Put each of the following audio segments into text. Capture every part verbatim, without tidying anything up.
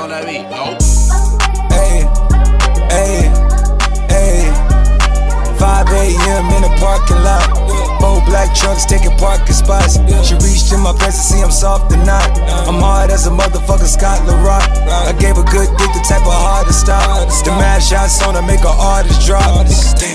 on that beat. Nope. Hey, hey, hey. five A M in the parking lot. Four black trucks taking parking spots. She reached in my face to see I'm soft or not. I'm hard as a motherfucker, Scott LaRock. I gave a good dick, the type of hard to stop. The mad shots on her make her artist drop.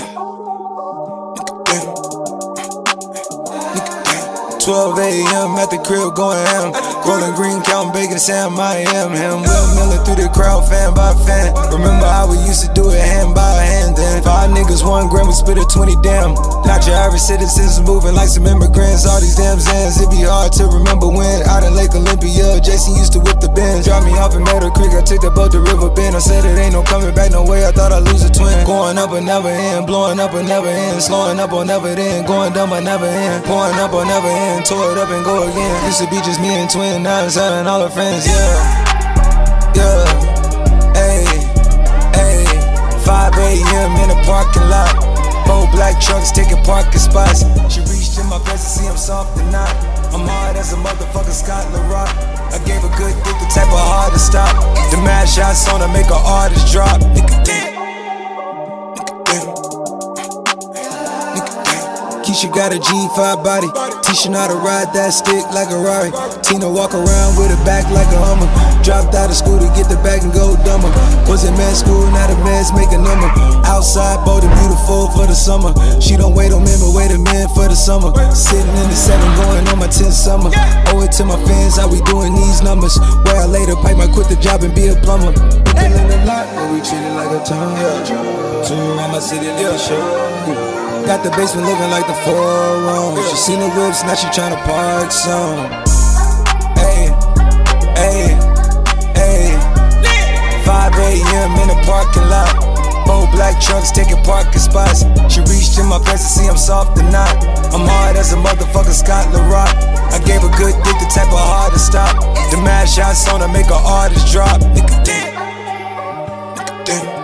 twelve A M at the crib going ham. Rolling green, counting bacon, Sam, I am him. Will Miller through the crowd, fan by fan. Remember how we used to do it hand by hand then. Five niggas, one gram, we spit a twenty damn. Not your average citizens moving like some immigrants. All these damn Zans, it be hard to remember when. Out in Lake Olympia, Jason used to whip the Benz. Drop me off in Meadow Creek, I took the boat to River Bend. I said it ain't no coming back, no way, I thought I'd lose a twin. Going up or never end, blowing up or never end. Slowing up or never end, going dumb or never end. Pouring up or never end, tore it up and go again. Used to be just me and twin, now it's her and all her friends, yeah. Yeah, ayy, ayy. five A M in the parking lot. Four black trucks taking parking spots. She reached in my face to see I'm soft or not. I'm hard as a motherfucker, Scott LaRock. I gave a good dick, the type of hard to stop. The mad shots on her make her artist drop. Nigga damn. Keisha got a G five body. Tisha know how to ride that stick like a Rari. Tina walk around with her back like a Hummer. Dropped out of school to get the bag and go dumber. Was in med school, now the meds make a number. Outside, bold and beautiful for the summer. She don't wait on men, but wait a minute for the summer. Sitting in the seven, going on my tenth summer. Owe it to my fans, how we doing these numbers. Where I later pipe, might quit the job and be a plumber. People in the lot, but we treat it like a town. Two around my city, little show. Got the basement looking like the forum. She seen the whips, now she tryna park some. Ayy, ayy, ayy. five A M in the parking lot. Four black trucks taking parking spots. She reached in my face to see I'm soft or not. I'm hard as a motherfucker, Scott LaRock. I gave a good dick, the type of hard to stop. The mad shots on her make her artist drop. Nigga damn, nigga damn.